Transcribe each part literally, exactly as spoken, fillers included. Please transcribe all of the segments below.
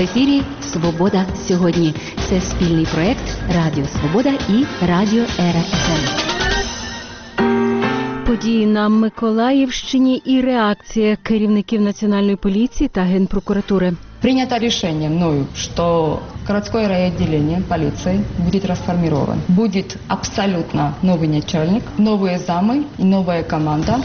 ефірі «Свобода сьогодні». Це спільний проєкт Радіо Свобода і Радіо ЕРА-ФМ. Події на Миколаївщині і реакція керівників Національної поліції та Генпрокуратури. Принято решение мною, что городское райотделение полиции будет расформировано. Будет абсолютно новый начальник, новые замы и новая команда.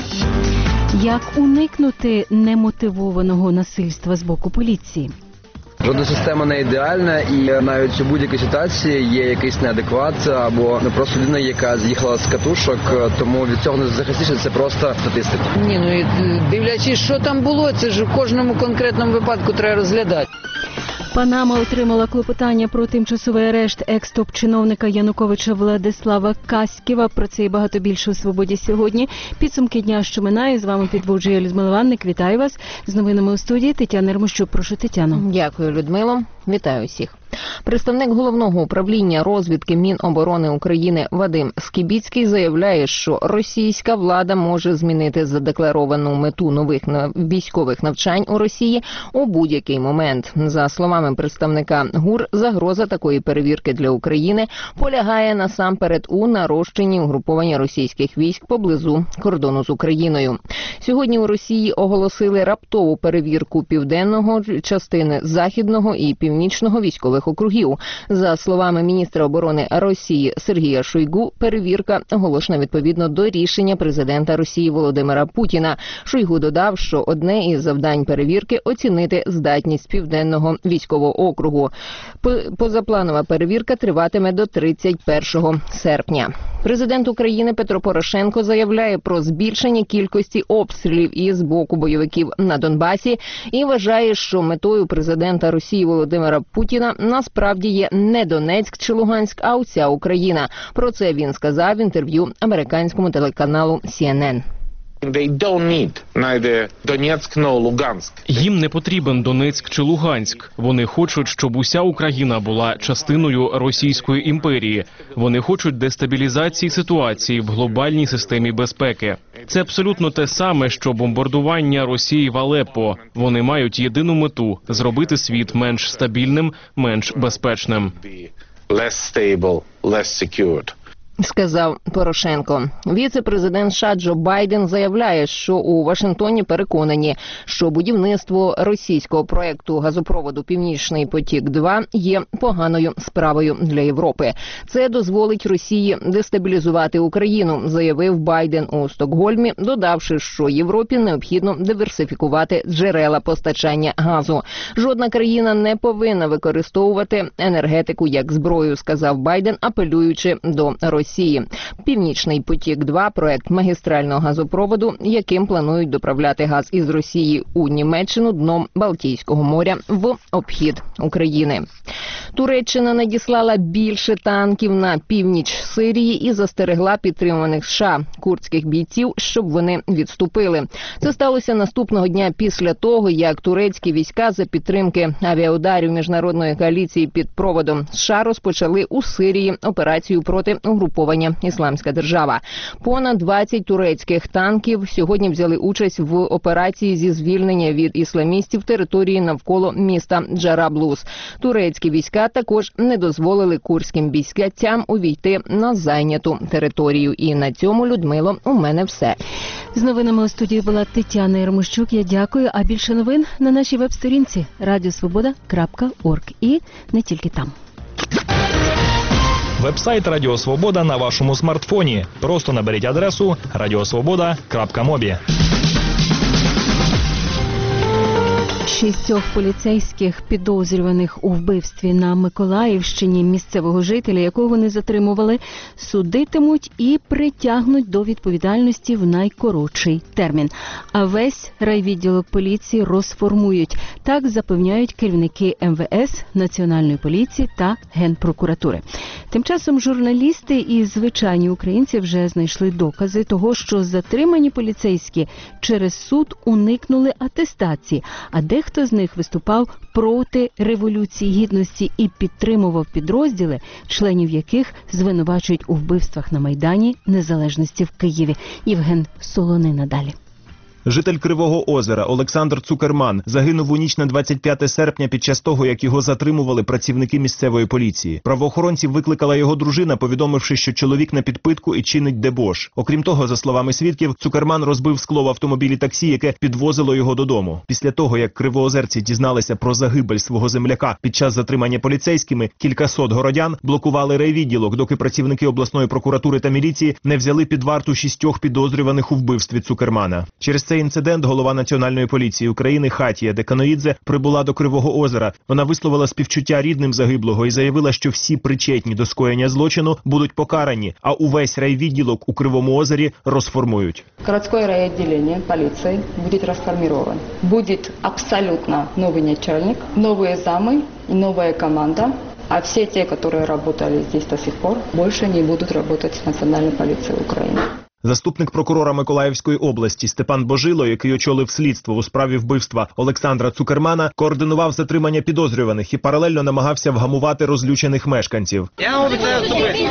Як уникнути немотивованого насильства з боку поліції? Жодна система не ідеальна, і навіть у будь-якій ситуації є якийсь неадекват або не просто людина, яка з'їхала з катушок, тому від цього не захистишся, це просто статистика. Ні, ну і дивлячись, що там було, це ж у кожному конкретному випадку треба розглядати. Панама отримала клопотання про тимчасовий арешт екс-топ-чиновника Януковича Владислава Каськіва. Про це і багато більше у «Свободі сьогодні». Підсумки дня, що минає. З вами підводжує Людмила Ванник. Вітаю вас. З новинами у студії Тетяна Ермощук. Прошу, Тетяно. Дякую, Людмило. Вітаю всіх. Представник Головного управління розвідки Міноборони України Вадим Скібіцький заявляє, що російська влада може змінити задекларовану мету нових військових навчань у Росії у будь-який момент. За словами представника ГУР, загроза такої перевірки для України полягає насамперед у нарощенні угруповання російських військ поблизу кордону з Україною. Сьогодні у Росії оголосили раптову перевірку південного частини західного і північного військових округів. За словами міністра оборони Росії Сергія Шойгу, перевірка оголошена відповідно до рішення президента Росії Володимира Путіна. Шойгу додав, що одне із завдань перевірки – оцінити здатність південного військового округу. Позапланова перевірка триватиме до тридцять першого серпня. Президент України Петро Порошенко заявляє про збільшення кількості обстрілів із боку бойовиків на Донбасі і вважає, що метою президента Росії Володимира Путіна насправді є не Донецьк чи Луганськ, а уся Україна. Про це він сказав в інтерв'ю американському телеканалу Сі Ен Ен. Їм не потрібен Донецьк чи Луганськ. Вони хочуть, щоб уся Україна була частиною Російської імперії. Вони хочуть дестабілізації ситуації в глобальній системі безпеки. Це абсолютно те саме, що бомбардування Росії в Алеппо. Вони мають єдину мету – зробити світ менш стабільним, менш безпечним. Сказав Порошенко. Віце-президент США Джо Байден заявляє, що у Вашингтоні переконані, що будівництво російського проекту газопроводу «Північний потік-два» є поганою справою для Європи. Це дозволить Росії дестабілізувати Україну, заявив Байден у Стокгольмі, додавши, що Європі необхідно диверсифікувати джерела постачання газу. Жодна країна не повинна використовувати енергетику як зброю, сказав Байден, апелюючи до Росії. Росії. «Північний потік-два» – проект магістрального газопроводу, яким планують доправляти газ із Росії у Німеччину дном Балтійського моря в обхід України. Туреччина надіслала більше танків на північ Сирії і застерегла підтримуваних США курдських бійців, щоб вони відступили. Це сталося наступного дня після того, як турецькі війська за підтримки авіаударів міжнародної коаліції під проводом США розпочали у Сирії операцію проти угруповання «Ісламська держава». Понад двадцять турецьких танків сьогодні взяли участь в операції зі звільнення від ісламістів території навколо міста Джараблус. Турецькі війська також не дозволили курдським бійцям увійти на зайняту територію. І на цьому, Людмило, у мене все. З новинами у студії була Тетяна Ермощук. Я дякую. А більше новин на нашій веб-сторінці радіосвобода крапка орг. І не тільки там. Веб-сайт Радіо Свобода на вашому смартфоні. Просто наберіть адресу радіосвобода крапка мобі. Шістьох поліцейських, підозрюваних у вбивстві на Миколаївщині місцевого жителя, якого вони затримували, судитимуть і притягнуть до відповідальності в найкоротший термін. А весь райвідділок поліції розформують. Так запевняють керівники Ем Ве Ес, Національної поліції та Генпрокуратури. Тим часом журналісти і звичайні українці вже знайшли докази того, що затримані поліцейські через суд уникнули атестації, а дехто з них виступав проти Революції Гідності і підтримував підрозділи, членів яких звинувачують у вбивствах на Майдані Незалежності в Києві. Євген Солонина далі. Житель Кривого Озера Олександр Цукерман загинув у ніч на двадцять п'яте серпня під час того, як його затримували працівники місцевої поліції. Правоохоронців викликала його дружина, повідомивши, що чоловік на підпитку і чинить дебош. Окрім того, за словами свідків, Цукерман розбив скло в автомобілі таксі, яке підвозило його додому. Після того, як кривоозерці дізналися про загибель свого земляка під час затримання поліцейськими, кількасот городян блокували райвідділок, доки працівники обласної прокуратури та міліції не взяли під варту шістьох підозрюваних у вбивстві Цукермана. Через цей інцидент голова Національної поліції України Хатія Деканоїдзе прибула до Кривого Озера. Вона висловила співчуття рідним загиблого і заявила, що всі причетні до скоєння злочину будуть покарані, а увесь райвідділок у Кривому Озері розформують. Городское райотделение полиции будет расформировано. Будет абсолютно новый начальник, новые замы и новая команда. А все те, которые работали здесь до сих пор, больше не будут работать в Национальной полиции Украины. Заступник прокурора Миколаївської області Степан Божило, який очолив слідство у справі вбивства Олександра Цукермана, координував затримання підозрюваних і паралельно намагався вгамувати розлючених мешканців. Я обіцяю особисто.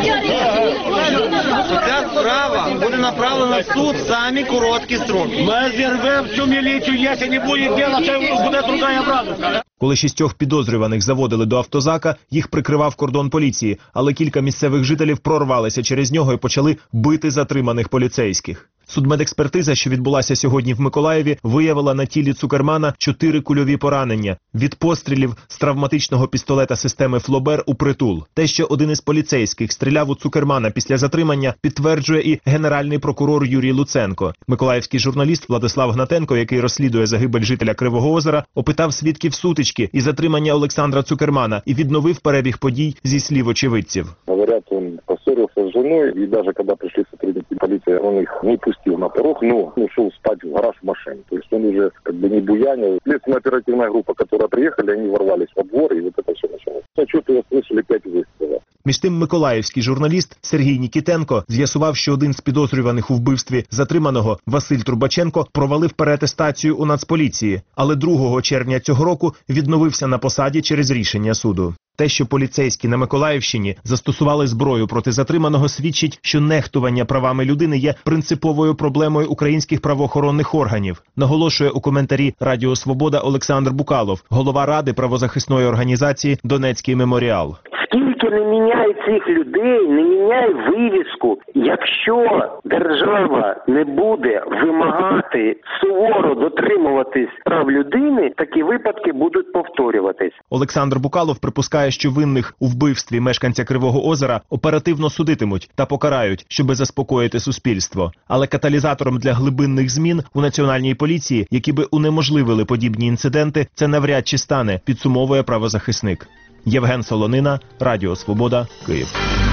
Ця справа буде направлена в суд в самі короткі строки. Ми зірвемо всю міліцію, якщо не буде діла, це буде другая правда. Коли шістьох підозрюваних заводили до автозака, їх прикривав кордон поліції, але кілька місцевих жителів прорвалися через нього і почали бити затриманих поліцейських. Судмедекспертиза, що відбулася сьогодні в Миколаєві, виявила на тілі Цукермана чотири кульові поранення від пострілів з травматичного пістолета системи «Флобер» у притул. Те, що один із поліцейських стріляв у Цукермана після затримання, підтверджує і генеральний прокурор Юрій Луценко. Миколаївський журналіст Владислав Гнатенко, який розслідує загибель жителя Кривого Озера, опитав свідків сутички і затримання Олександра Цукермана і відновив перебіг подій зі слів очевидців. Говорят, он поссорился с женой, и даже когда пришли сотрудники полиции, он их не пустил на порог, но ушел спать в гараж в машине. То есть он уже как бы не буянил. Следственно-оперативная группа, которая приехали, они ворвались во двор, и вот это все началось. Отчетливо слышали пять выстрелов. Між тим миколаївський журналіст Сергій Нікітенко з'ясував, що один з підозрюваних у вбивстві затриманого Василь Трубаченко провалив переатестацію у Нацполіції, але другого червня цього року відновився на посаді через рішення суду. Те, що поліцейські на Миколаївщині застосували зброю проти затриманого, свідчить, що нехтування правами людини є принциповою проблемою українських правоохоронних органів, наголошує у коментарі Радіо Свобода Олександр Букалов, голова Ради правозахисної організації «Донецький меморіал». Скільки не міняє цих людей, не міняє вивіску. Якщо держава не буде вимагати суворо дотримуватись прав людини, такі випадки будуть повторюватись. Олександр Букалов припускає, що винних у вбивстві мешканця Кривого Озера оперативно судитимуть та покарають, щоби заспокоїти суспільство. Але каталізатором для глибинних змін у Національній поліції, які би унеможливили подібні інциденти, це навряд чи стане, підсумовує правозахисник. Євген Солонина, Радіо Свобода, Київ.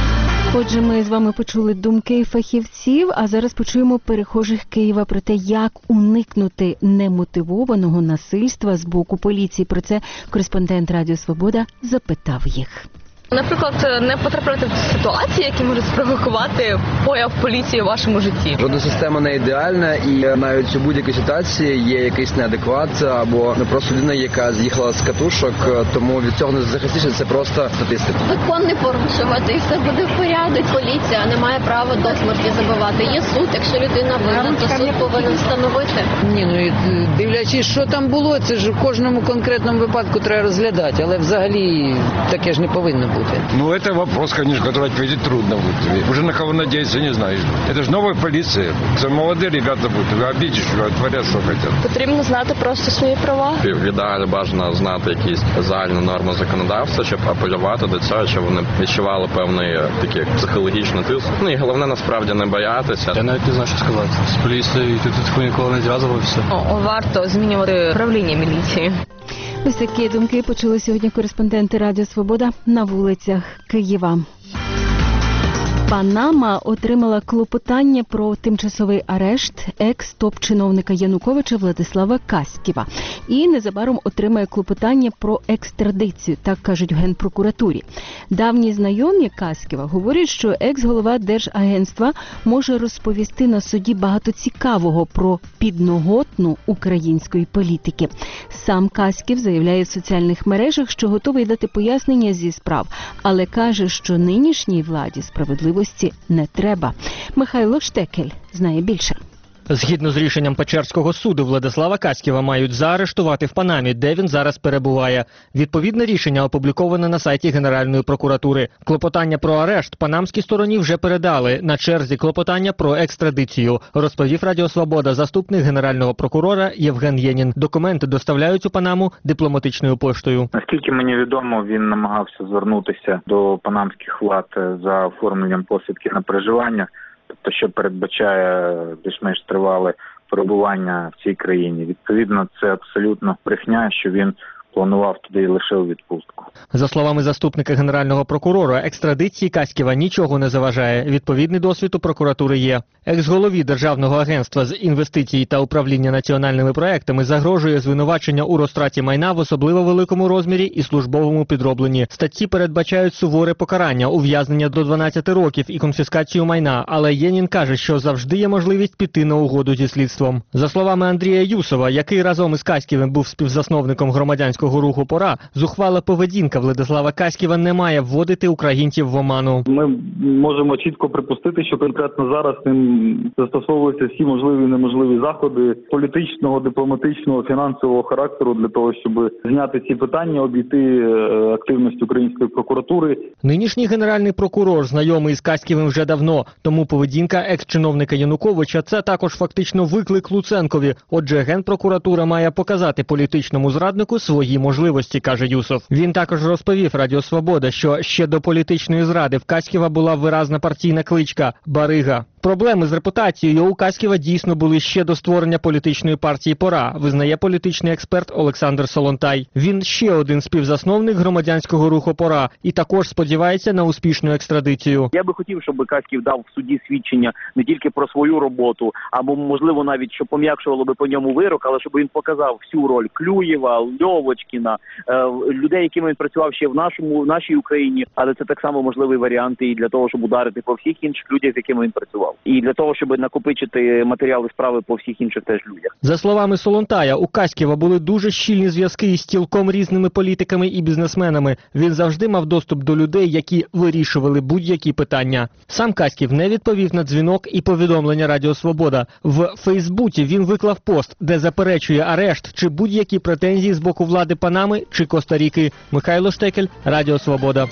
Отже, ми з вами почули думки фахівців, а зараз почуємо перехожих Києва про те, як уникнути немотивованого насильства з боку поліції. Про це кореспондент Радіо Свобода запитав їх. Наприклад, не потрапляти в ситуації, які можуть спровокувати появ поліції у вашому житті. Жодна система не ідеальна, і навіть у будь-якій ситуації є якийсь неадекват або не просто людина, яка з'їхала з катушок, тому від цього не захистишся, це просто статистика. Закон не порушувати, і все буде в порядку. Поліція не має права до смерті забивати. Є суд, якщо людина винна, то суд повинен встановити. Ні, ну і дивлячись, що там було, це ж в кожному конкретному випадку треба розглядати, але взагалі таке ж не повинно бути. Ну, это вопрос, конечно, который ответить трудно будет. Уже на кого надеяться, не знаю. Это же новая полиция. Это молодые ребята будут. Вы обидишь, творят, що хотят. Потрібно знати просто свої права. В ідеалі бажано знати якісь загальні норми законодавства, щоб апелювати до цього, щоб вони відчували певний такий психологічний тиск. Ну і головне, насправді, не боятися. Я навіть не знаю, що сказати. З поліцією ти тут ніколи не зв'язувався. О, варто змінювати управління міліції. Ось такі думки почули сьогодні кореспонденти Радіо Свобода на вулицях Києва. Панама отримала клопотання про тимчасовий арешт екс-топ-чиновника Януковича Владислава Каськіва. І незабаром отримає клопотання про екстрадицію, так кажуть в Генпрокуратурі. Давні знайомі Каськіва говорять, що екс-голова Держагентства може розповісти на суді багато цікавого про підноготну української політики. Сам Каськів заявляє в соціальних мережах, що готовий дати пояснення зі справ, але каже, що нинішній владі справедливості не треба. Михайло Штекель знає більше. Згідно з рішенням Печерського суду, Владислава Каськіва мають заарештувати в Панамі, де він зараз перебуває. Відповідне рішення опубліковане на сайті Генеральної прокуратури. Клопотання про арешт панамській стороні вже передали. На черзі клопотання про екстрадицію, розповів Радіо Свобода заступник генерального прокурора Євген Єнін. Документи доставляють у Панаму дипломатичною поштою. Наскільки мені відомо, він намагався звернутися до панамських влад за оформленням посвідки на проживання, тобто що передбачає більш-менш тривале перебування в цій країні. Відповідно, це абсолютно брехня, що він планував туди лише у відпустку. За словами заступника генерального прокурора, екстрадиції Каськіва нічого не заважає. Відповідний досвід у прокуратури є. Екс-голові Державного агентства з інвестицій та управління національними проектами загрожує звинувачення у розтраті майна в особливо великому розмірі і службовому підробленні. Статті передбачають суворе покарання, ув'язнення до дванадцяти років і конфіскацію майна, але Єнін каже, що завжди є можливість піти на угоду зі слідством. За словами Андрія Юсова, який разом із Каськівим був співзасновником громадянського руху «Пора», зухвала поведінка Владислава Каськіва не має вводити українців в оману. Ми можемо чітко припустити, що конкретно зараз ним застосовуються всі можливі і неможливі заходи політичного, дипломатичного, фінансового характеру для того, щоб зняти ці питання, обійти активність української прокуратури. Нинішній генеральний прокурор знайомий з Каськівим вже давно, тому поведінка екс-чиновника Януковича – це також фактично виклик Луценкові. Отже, Генпрокуратура має показати політичному зраднику свої можливості, каже Юсов. Він також розповів Радіо Свобода, що ще до політичної зради в Каськіва була виразна партійна кличка – Барига. Проблеми з репутацією у Каськіва дійсно були ще до створення політичної партії «Пора», визнає політичний експерт Олександр Солонтай. Він ще один співзасновник громадянського руху «Пора» і також сподівається на успішну екстрадицію. Я би хотів, щоб Каськів дав в суді свідчення не тільки про свою роботу, або, можливо, навіть, що пом'якшувало би по ньому вирок, але щоб він показав всю роль Клюєва, Льовочкіна, людей, якими він працював ще в нашому, в нашій Україні, але це так само можливий варіант і для того, щоб ударити по всіх інших людях, з якими він працював. І для того, щоб накопичити матеріали справи по всіх інших теж людях. За словами Солонтая, у Каськіва були дуже щільні зв'язки із цілком різними політиками і бізнесменами. Він завжди мав доступ до людей, які вирішували будь-які питання. Сам Каськів не відповів на дзвінок і повідомлення Радіо Свобода. В Фейсбуці він виклав пост, де заперечує арешт чи будь-які претензії з боку влади Панами чи Коста-Ріки. Михайло Штекель, Радіо Свобода.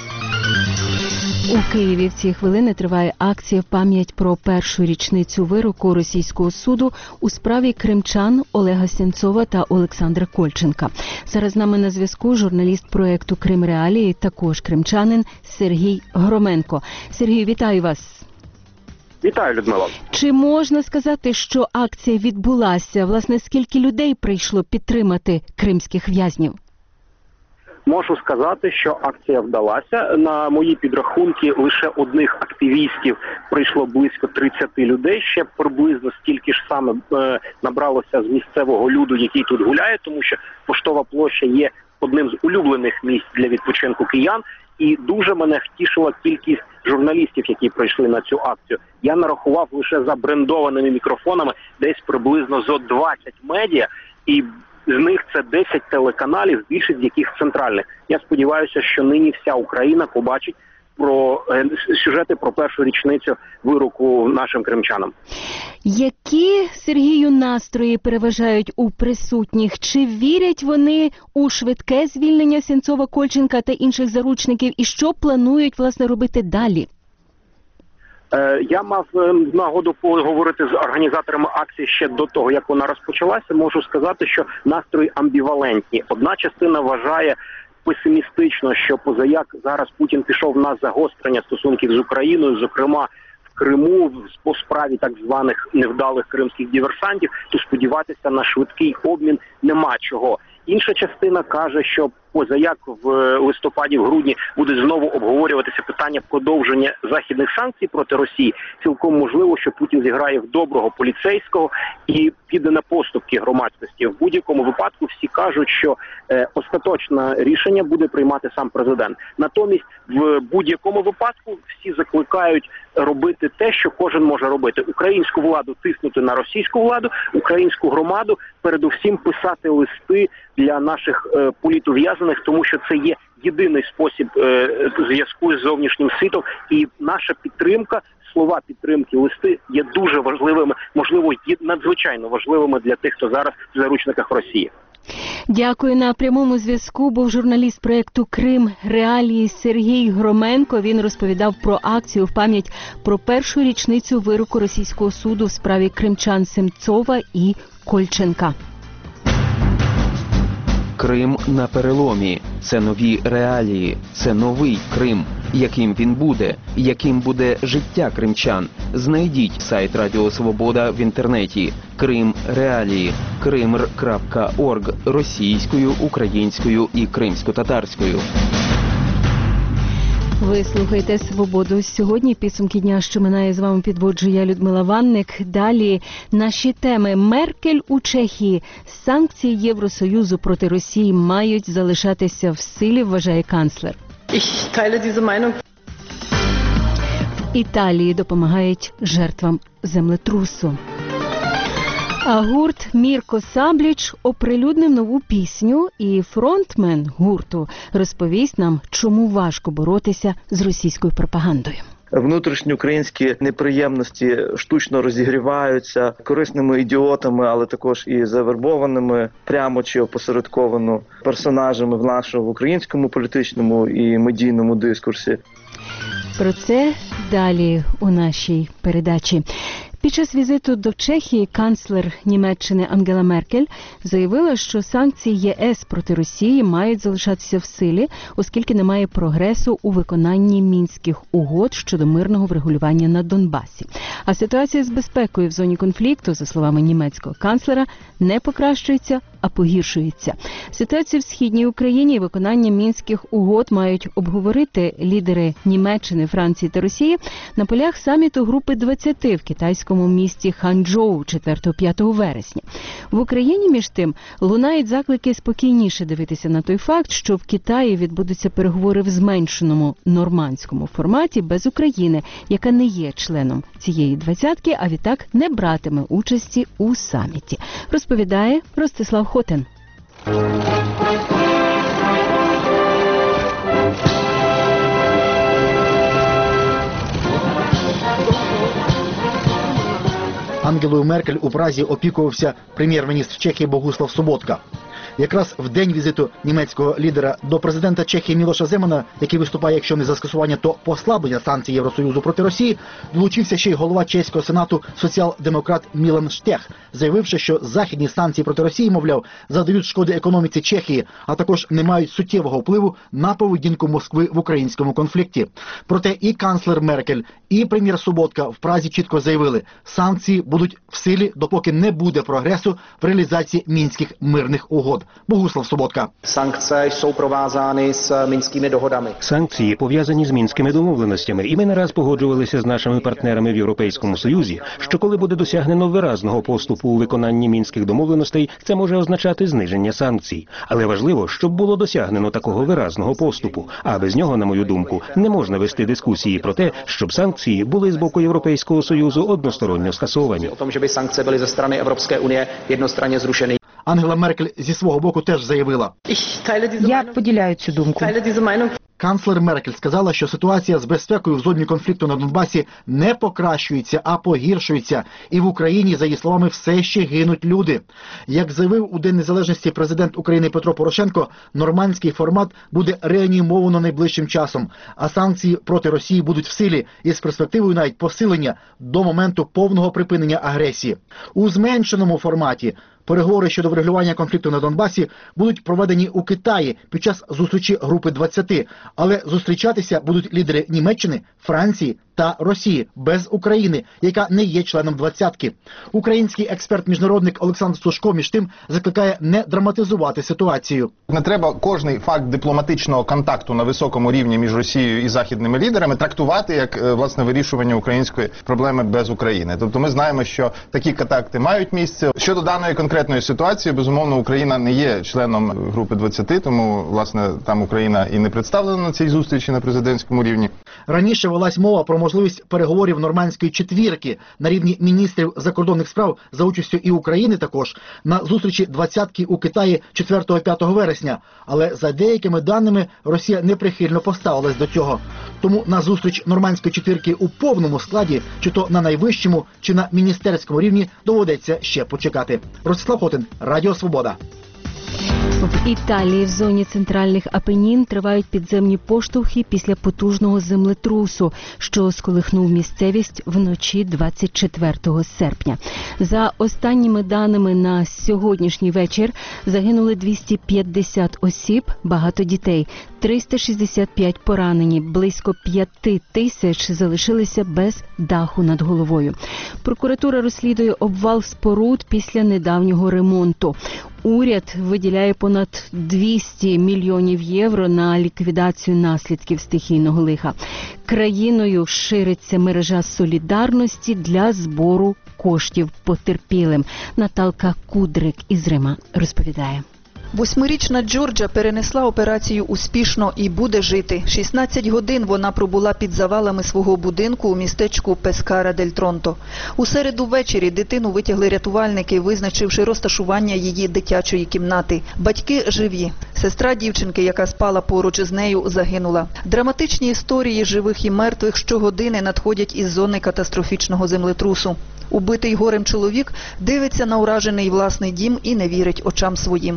У Києві в ці хвилини триває акція в пам'ять про першу річницю вироку російського суду у справі кримчан Олега Сенцова та Олександра Кольченка. Зараз з нами на зв'язку журналіст проєкту «Крим Реалії», також кримчанин Сергій Громенко. Сергій, вітаю вас. Вітаю, Людмила. Чи можна сказати, що акція відбулася? Власне, скільки людей прийшло підтримати кримських в'язнів? Можу сказати, що акція вдалася. На мої підрахунки, лише одних активістів прийшло близько тридцяти людей. Ще приблизно стільки ж саме е, набралося з місцевого люду, який тут гуляє, тому що Поштова площа є одним з улюблених місць для відпочинку киян. І дуже мене втішила кількість журналістів, які прийшли на цю акцію. Я нарахував лише за брендованими мікрофонами десь приблизно зо двадцять медіа, і з них це десять телеканалів, більшість з яких центральних. Я сподіваюся, що нині вся Україна побачить про е, сюжети про першу річницю вироку нашим кримчанам. Які, Сергію, настрої переважають у присутніх? Чи вірять вони у швидке звільнення Сенцова, Кольченка та інших заручників? І що планують, власне, робити далі? Я мав нагоду поговорити з організаторами акції ще до того, як вона розпочалася. Можу сказати, що настрої амбівалентні. Одна частина вважає песимістично, що позаяк зараз Путін пішов на загострення стосунків з Україною, зокрема в Криму, по справі так званих невдалих кримських диверсантів, то сподіватися на швидкий обмін нема чого. Інша частина каже, що позаяк в листопаді, в грудні буде знову обговорюватися питання продовження західних санкцій проти Росії. Цілком можливо, що Путін зіграє в доброго поліцейського і піде на поступки громадськості. В будь-якому випадку всі кажуть, що е, остаточне рішення буде приймати сам президент. Натомість в будь-якому випадку всі закликають робити те, що кожен може робити. Українську владу тиснути на російську владу, українську громаду передусім писати листи для наших е, політув'язнених, тому що це є єдиний спосіб е, зв'язку з зовнішнім світом, і наша підтримка, слова підтримки, листи є дуже важливими, можливо, є надзвичайно важливими для тих, хто зараз в заручниках Росії. Дякую. На прямому зв'язку був журналіст проєкту «Крим. Реалії» Сергій Громенко. Він розповідав про акцію в пам'ять про першу річницю вироку російського суду в справі кримчан Семцова і Кольченка. Крим на переломі. Це нові реалії. Це новий Крим. Яким він буде? Яким буде життя кримчан? Знайдіть сайт Радіо Свобода в інтернеті. Крим Реалії. кримр крапка орг російською, українською і кримсько-татарською. Ви слухаєте «Свободу». Сьогодні підсумки дня, що минає, з вами підводжу я, Людмила Ванник. Далі наші теми. Меркель у Чехії. Санкції Євросоюзу проти Росії мають залишатися в силі, вважає канцлер. Ich teile diese Meinung. В Італії допомагають жертвам землетрусу. А гурт Мірко Сабліч оприлюднив нову пісню, і фронтмен гурту розповість нам, чому важко боротися з російською пропагандою. Внутрішньоукраїнські неприємності штучно розігріваються корисними ідіотами, але також і завербованими прямо чи опосередковано персонажами в нашому в українському політичному і медійному дискурсі. Про це далі у нашій передачі. Під час візиту до Чехії канцлер Німеччини Ангела Меркель заявила, що санкції ЄС проти Росії мають залишатися в силі, оскільки немає прогресу у виконанні мінських угод щодо мирного врегулювання на Донбасі. А ситуація з безпекою в зоні конфлікту, за словами німецького канцлера, не покращується, а погіршується. Ситуацію в східній Україні і виконання мінських угод мають обговорити лідери Німеччини, Франції та Росії на полях саміту Групи двадцяти в китайському місті Ханчжоу четвертого-п'ятого вересня. В Україні, між тим, лунають заклики спокійніше дивитися на той факт, що в Китаї відбудуться переговори в зменшеному нормандському форматі без України, яка не є членом цієї двадцятки, а відтак не братиме участі у саміті. Розповідає Ростислав Хотин. Ангелою Меркель у Празі опікувався прем'єр-міністр Чехії Богуслав Соботка. Якраз в день візиту німецького лідера до президента Чехії Мілоша Земана, який виступає, якщо не за скасування, то послаблення санкцій Євросоюзу проти Росії, долучився ще й голова чеського сенату соціал-демократ Мілан Штех, заявивши, що західні санкції проти Росії, мовляв, завдають шкоди економіці Чехії, а також не мають суттєвого впливу на поведінку Москви в українському конфлікті. Проте і канцлер Меркель, і прем'єр Соботка в Празі чітко заявили, санкції будуть в силі, допоки не буде прогресу в реалізації мінських мирних угод. Богуслав Соботка. Санкції jsou provázány з мінськими доhodami. Санкції пов'язані з мінськими домовленостями, і ми не раз погоджувалися з нашими партнерами в Європейському Союзі, що коли буде досягнено виразного поступу у виконанні мінських домовленостей, це може означати зниження санкцій. Але важливо, щоб було досягнено такого виразного поступу, а без нього, на мою думку, не можна вести дискусії про те, щоб санкції були з боку Європейського Союзу односторонньо скасовані. О том, що санкції були зі сторони Європейської Унії односторонньо зрушені. Ангела Меркель зі свого боку теж заявила. Я поділяю цю думку. Канцлер Меркель сказала, що ситуація з безпекою в зоні конфлікту на Донбасі не покращується, а погіршується. І в Україні, за її словами, все ще гинуть люди. Як заявив у День Незалежності президент України Петро Порошенко, нормандський формат буде реанімовано найближчим часом, а санкції проти Росії будуть в силі із перспективою навіть посилення до моменту повного припинення агресії. У зменшеному форматі переговори щодо врегулювання конфлікту на Донбасі будуть проведені у Китаї під час зустрічі Групи двадцяти, але зустрічатися будуть лідери Німеччини, Франції та Росії, без України, яка не є членом двадцятки. Український експерт-міжнародник Олександр Сушко, між тим, закликає не драматизувати ситуацію. Не треба кожний факт дипломатичного контакту на високому рівні між Росією і західними лідерами трактувати як, власне, вирішування української проблеми без України. Тобто ми знаємо, що такі контакти мають місце. Щодо даної конкретної ситуації, безумовно, Україна не є членом Групи двадцяти, тому, власне, там Україна і не представлена на цій зустрічі на президентському рівні. Раніше велась мова про можливість переговорів нормандської четвірки на рівні міністрів закордонних справ за участю і України також на зустрічі двадцятки у Китаї четвертого-п'ятого вересня. Але за деякими даними Росія неприхильно поставилась до цього. Тому на зустріч нормандської четвірки у повному складі, чи то на найвищому, чи на міністерському рівні доводиться ще почекати. Ростислав Хотин, Радіо Свобода. В Італії в зоні центральних Апенін тривають підземні поштовхи після потужного землетрусу, що сколихнув місцевість вночі двадцять четвертого серпня. За останніми даними на сьогоднішній вечір загинули двісті п'ятдесят осіб, багато дітей, триста шістдесят п'ять поранені, близько п'яти тисяч залишилися без даху над головою. Прокуратура розслідує обвал споруд після недавнього ремонту. Уряд виділяє понад двісті мільйонів євро на ліквідацію наслідків стихійного лиха. Країною шириться мережа солідарності для збору коштів потерпілим. Наталка Кудрик із Рима розповідає. Восьмирічна Джорджа перенесла операцію успішно і буде жити. шістнадцять годин вона пробула під завалами свого будинку у містечку Пескара-дель-Тронто. У середу ввечері дитину витягли рятувальники, визначивши розташування її дитячої кімнати. Батьки живі. Сестра дівчинки, яка спала поруч з нею, загинула. Драматичні історії живих і мертвих щогодини надходять із зони катастрофічного землетрусу. Убитий горем чоловік дивиться на уражений власний дім і не вірить очам своїм.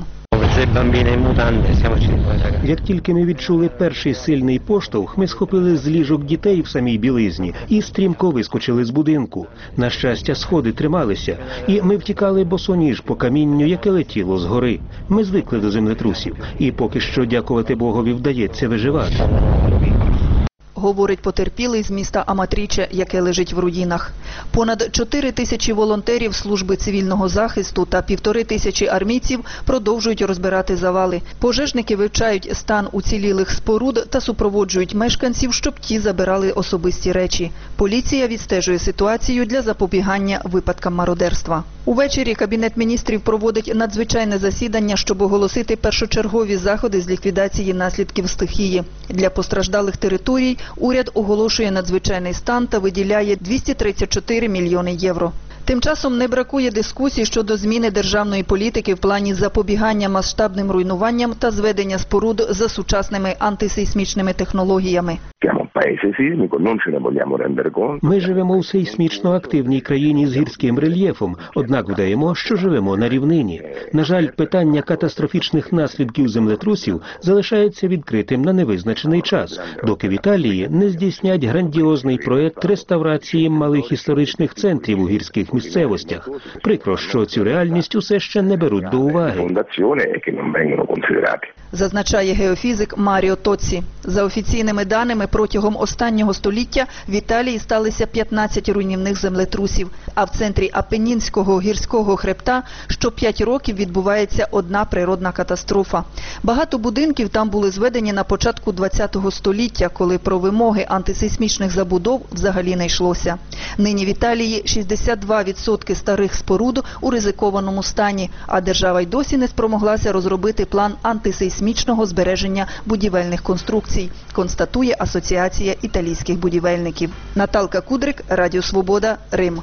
Як тільки ми відчули перший сильний поштовх, ми схопили з ліжок дітей в самій білизні і стрімко вискочили з будинку. На щастя, сходи трималися, і ми втікали босоніж по камінню, яке летіло згори. Ми звикли до землетрусів, і поки що, дякувати Богові, вдається виживати. Говорить потерпілий з міста Аматріче, яке лежить в руїнах. Понад чотири тисячі волонтерів служби цивільного захисту та півтори тисячі армійців продовжують розбирати завали. Пожежники вивчають стан уцілілих споруд та супроводжують мешканців, щоб ті забирали особисті речі. Поліція відстежує ситуацію для запобігання випадкам мародерства. Увечері Кабінет міністрів проводить надзвичайне засідання, щоб оголосити першочергові заходи з ліквідації наслідків стихії. Для постраждалих територій уряд оголошує надзвичайний стан та виділяє двісті тридцять чотири мільйони євро. Тим часом не бракує дискусій щодо зміни державної політики в плані запобігання масштабним руйнуванням та зведення споруд за сучасними антисейсмічними технологіями. Ми живемо у сейсмічно активній країні з гірським рельєфом, однак вдаємо, що живемо на рівнині. На жаль, питання катастрофічних наслідків землетрусів залишається відкритим на невизначений час, доки в Італії не здійснять грандіозний проєкт реставрації малих історичних центрів у гірських місцевостях. Прикро, що цю реальність усе ще не беруть до уваги. Зазначає геофізик Маріо Тоцці. За офіційними даними, протягом останнього століття в Італії сталося п'ятнадцять руйнівних землетрусів, а в центрі Апенінського гірського хребта що п'ять років відбувається одна природна катастрофа. Багато будинків там були зведені на початку ХХ століття, коли про вимоги антисейсмічних забудов взагалі не йшлося. Нині в Італії шістдесят два відсотки старих споруд у ризикованому стані, а держава й досі не спромоглася розробити план антисейсмічного збереження будівельних конструкцій, констатує Асоціація італійських будівельників. Наталка Кудрик, Радіо Свобода, Рим.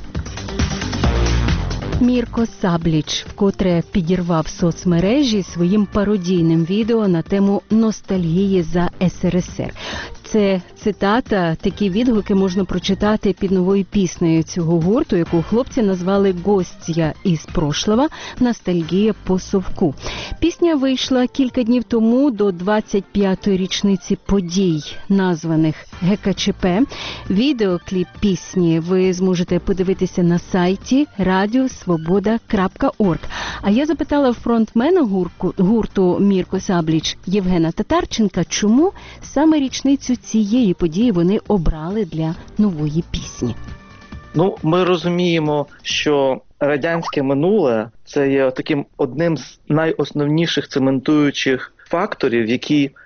Мірко Сабліч вкотре підірвав соцмережі своїм пародійним відео на тему ностальгії за ес ер ес ер. Це цитата, такі відгуки можна прочитати під новою піснею цього гурту, яку хлопці назвали «Гостя із прошлого. Ностальгія по совку». Пісня вийшла кілька днів тому до двадцять п'ятої річниці подій, названих ге ка че пе. Відеокліп пісні ви зможете подивитися на сайті радіо свобода крапка орг. А я запитала фронтмена гурку, гурту Мірко Сабліч Євгена Татарченка, чому саме річницю цієї події вони обрали для нової пісні. Ну, ми розуміємо, що радянське минуле – це є таким одним з найосновніших цементуючих факторів, які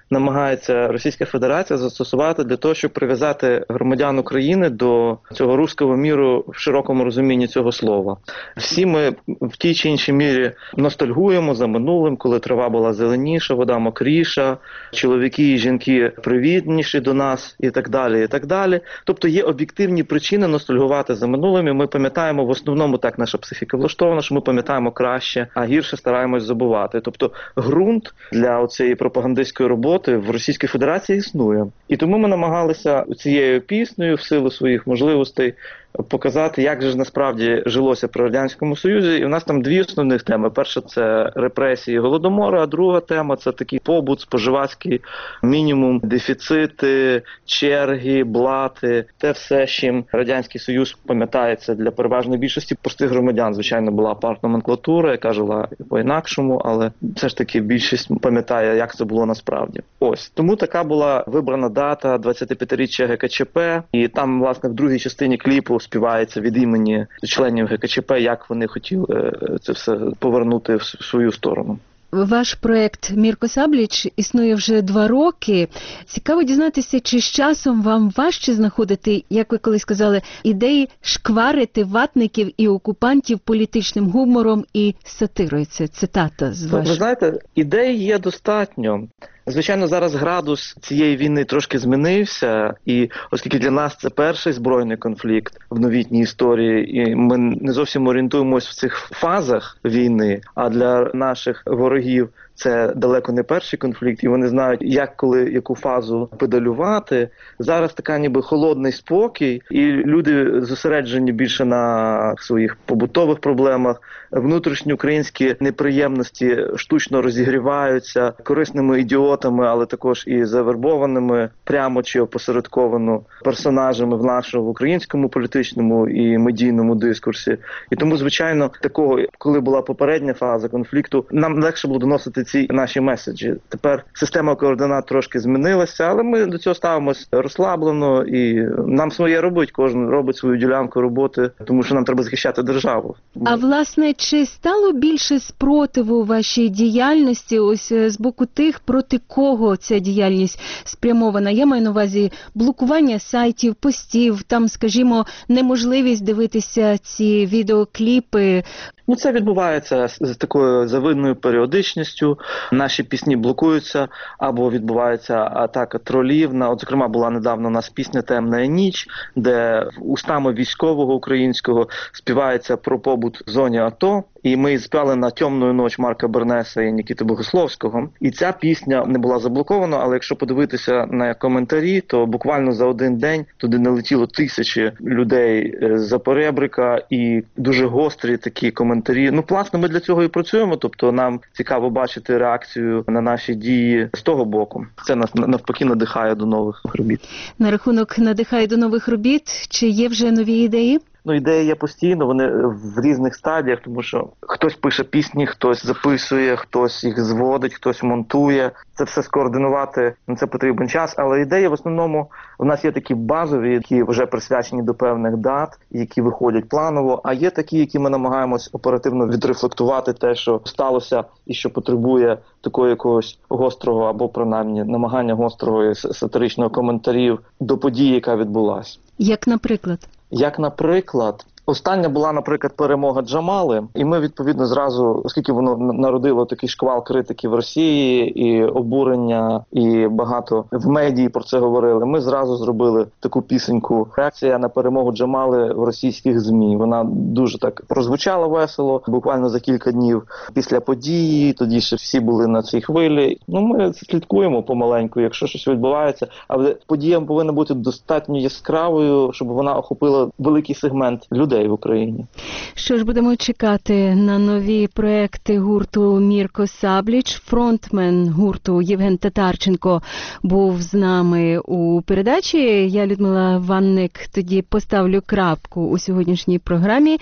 намагається Російська Федерація застосувати для того, щоб прив'язати громадян України до цього руського міру в широкому розумінні цього слова. Всі ми в тій чи іншій мірі ностальгуємо за минулим, коли трава була зеленіша, вода мокріша, чоловіки і жінки привітніші до нас і так далі, і так далі. Тобто є об'єктивні причини ностальгувати за минулим, і ми пам'ятаємо, в основному так наша психіка влаштована, що ми пам'ятаємо краще, а гірше стараємось забувати. Тобто ґрунт для цієї пропагандистської роботи в Російській Федерації існує. І тому ми намагалися цією піснею в силу своїх можливостей показати, як же ж насправді жилося при Радянському Союзі. І в нас там дві основних теми. Перша – це репресії Голодомору, а друга тема – це такий побут, споживацький мінімум, дефіцити, черги, блати. Те все, з чим Радянський Союз пам'ятається для переважної більшості простих громадян. Звичайно, була партноменклатура, яка жила по-інакшому, але все ж таки більшість пам'ятає, як це було насправді. Ось. Тому така була вибрана дата двадцятип'ятиріччя ге ка че пе, і там, власне, в другій частині кліпу співається від імені членів ге ка че пе, як вони хотіли це все повернути в свою сторону. Ваш проект «Мірко Сабліч» існує вже два роки. Цікаво дізнатися, чи з часом вам важче знаходити, як ви колись сказали, ідеї шкварити ватників і окупантів політичним гумором і сатирою. Це цитата з вашого. Ви знаєте, ідей є достатньо. Звичайно, зараз градус цієї війни трошки змінився, і оскільки для нас це перший збройний конфлікт в новітній історії, і ми не зовсім орієнтуємось в цих фазах війни, а для наших ворогів це далеко не перший конфлікт, і вони знають, як, коли, яку фазу педалювати. Зараз така ніби холодний спокій, і люди зосереджені більше на своїх побутових проблемах. Внутрішні українські неприємності штучно розігріваються корисними ідіотами, але також і завербованими прямо чи опосередковано персонажами в нашому в українському політичному і медійному дискурсі. І тому, звичайно, такого, коли була попередня фаза конфлікту, нам легше було доносити ці наші меседжі. Тепер система координат трошки змінилася, але ми до цього ставимося розслаблено, і нам своє робить, кожен робить свою ділянку роботи, тому що нам треба захищати державу. А власне, чи стало більше спротиву вашій діяльності ось з боку тих, проти кого ця діяльність спрямована? Я маю на увазі блокування сайтів, постів, там, скажімо, неможливість дивитися ці відеокліпи. Ну, це відбувається з, з такою завидною періодичністю. Наші пісні блокуються, або відбувається атака тролів. На, от, зокрема, була недавно у нас пісня «Темна ніч», де устами військового українського співається про побут в зоні АТО. І ми співали на «Темну ніч» Марка Бернеса і Нікіти Богословського. І ця пісня не була заблокована, але якщо подивитися на коментарі, то буквально за один день туди налетіло тисячі людей з-за поребрика і дуже гострі такі коментарі. Ну, власне, ми для цього і працюємо, тобто нам цікаво бачити реакцію на наші дії з того боку. Це нас навпаки надихає до нових робіт. На рахунок надихає до нових робіт, чи є вже нові ідеї? Ну, ідеї є постійно, вони в різних стадіях, тому що хтось пише пісні, хтось записує, хтось їх зводить, хтось монтує. Це все скоординувати, на це потрібен час, але ідеї в основному у нас є такі базові, які вже присвячені до певних дат, які виходять планово, а є такі, які ми намагаємось оперативно відрефлектувати те, що сталося і що потребує такого якогось гострого або принаймні намагання гострого і сатиричного коментарів до події, яка відбулася. Як, наприклад? Як, наприклад, остання була, наприклад, перемога Джамали, і ми, відповідно, зразу, оскільки воно народило такий шквал критики в Росії, і обурення, і багато в медії про це говорили, ми зразу зробили таку пісеньку «Реакція на перемогу Джамали в російських ЗМІ». Вона дуже так прозвучала весело, буквально за кілька днів після події, тоді ще всі були на цій хвилі. Ну, ми слідкуємо помаленьку, якщо щось відбувається, але подія повинна бути достатньо яскравою, щоб вона охопила великий сегмент людей в Україні. Що ж, будемо чекати на нові проекти гурту «Мірко Сабліч». Фронтмен гурту Євген Татарченко був з нами у передачі. Я, Людмила Ванник, тоді поставлю крапку у сьогоднішній програмі.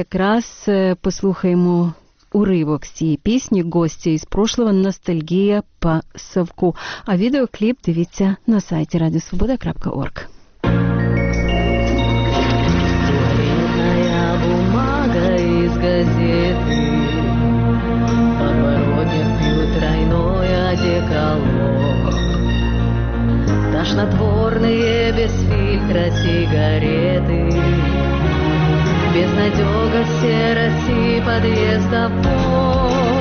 Якраз послухаємо уривок з цієї пісні «Гості із прошлого. Ностальгія по совку». А відеокліп дивіться на сайті радіосвобода крапка орг. Из газеты подворотнях пьют тройной одеколон. снотворные без фильтра сигареты, безнадега серости подъезда пол.